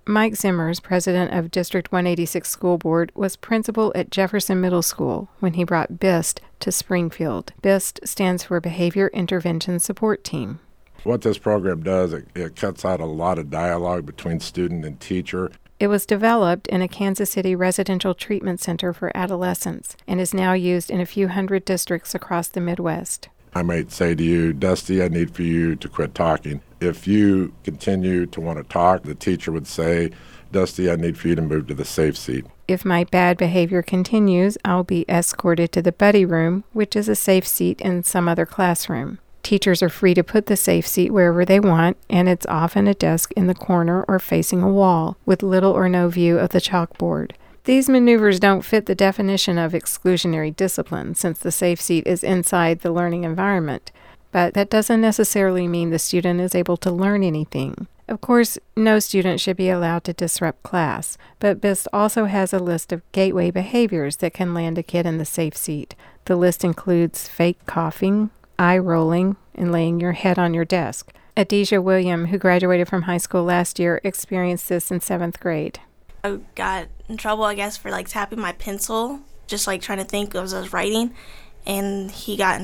Mike Zimmers, president of District 186 School Board, was principal at Jefferson Middle School when he brought BIST to Springfield. BIST stands for Behavior Intervention Support Team. What this program does, it cuts out a lot of dialogue between student and teacher. It was developed in a Kansas City residential treatment center for adolescents and is now used in a few hundred districts across the Midwest. I might say to you, Dusty, I need for you to quit talking. If you continue to want to talk, the teacher would say, Dusty, I need for you to move to the safe seat. If my bad behavior continues, I'll be escorted to the buddy room, which is a safe seat in some other classroom. Teachers are free to put the safe seat wherever they want, and it's often a desk in the corner or facing a wall, with little or no view of the chalkboard. These maneuvers don't fit the definition of exclusionary discipline, since the safe seat is inside the learning environment. But that doesn't necessarily mean the student is able to learn anything. Of course, no student should be allowed to disrupt class, but BIST also has a list of gateway behaviors that can land a kid in the safe seat. The list includes fake coughing, eye rolling, and laying your head on your desk. Adisha William, who graduated from high school last year, experienced this in 7th grade. I got in trouble, I guess, for tapping my pencil, just trying to think as I was writing, and he got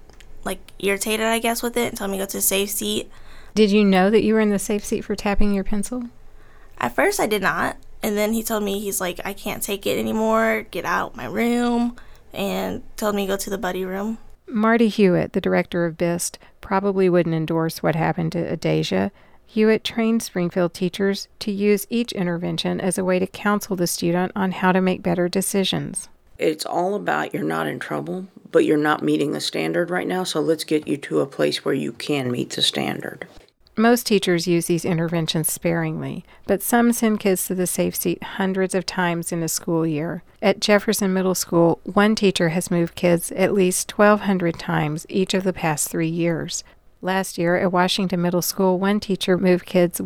irritated, I guess, with it and told me to go to the safe seat. Did you know that you were in the safe seat for tapping your pencil? At first I did not, and then he told me, he's like, I can't take it anymore, get out my room, and told me to go to the buddy room. Marty Hewitt, the director of BIST, probably wouldn't endorse what happened to Adisha. Hewitt trained Springfield teachers to use each intervention as a way to counsel the student on how to make better decisions. It's all about you're not in trouble, but you're not meeting the standard right now, so let's get you to a place where you can meet the standard. Most teachers use these interventions sparingly, but some send kids to the safe seat hundreds of times in a school year. At Jefferson Middle School, one teacher has moved kids at least 1,200 times each of the past 3 years. Last year, at Washington Middle School, one teacher moved kids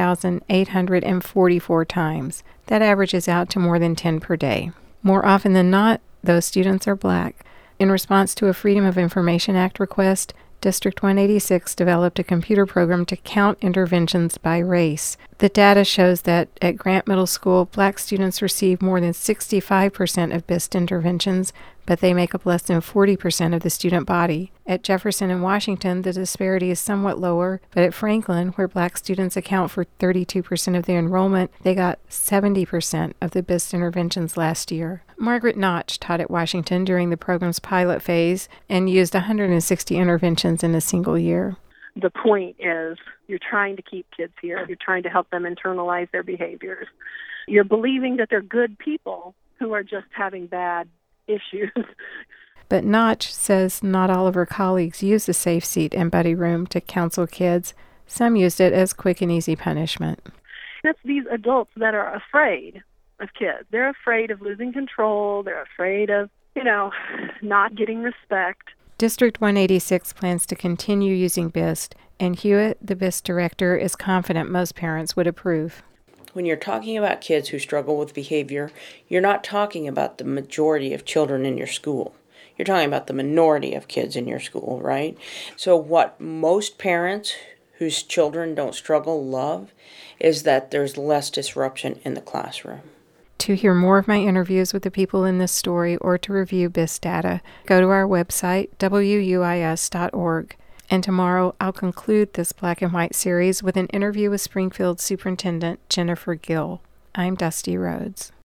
1,844 times. That averages out to more than 10 per day. More often than not, those students are Black. In response to a Freedom of Information Act request, District 186 developed a computer program to count interventions by race. The data shows that at Grant Middle School, Black students receive more than 65% of BIST interventions, but they make up less than 40% of the student body. At Jefferson and Washington, the disparity is somewhat lower, but at Franklin, where Black students account for 32% of the enrollment, they got 70% of the BIST interventions last year. Margaret Notch taught at Washington during the program's pilot phase and used 160 interventions in a single year. The point is you're trying to keep kids here. You're trying to help them internalize their behaviors. You're believing that they're good people who are just having bad issues. But Notch says not all of her colleagues use the safe seat and buddy room to counsel kids. Some used it as quick and easy punishment. It's these adults that are afraid of kids. They're afraid of losing control. They're afraid of, not getting respect. District 186 plans to continue using BIST, and Hewitt, the BIST director, is confident most parents would approve. When you're talking about kids who struggle with behavior, you're not talking about the majority of children in your school. You're talking about the minority of kids in your school, right? So what most parents whose children don't struggle love is that there's less disruption in the classroom. To hear more of my interviews with the people in this story or to review BIST data, go to our website, wuis.org. And tomorrow, I'll conclude this Black and White series with an interview with Springfield Superintendent Jennifer Gill. I'm Dusty Rhodes.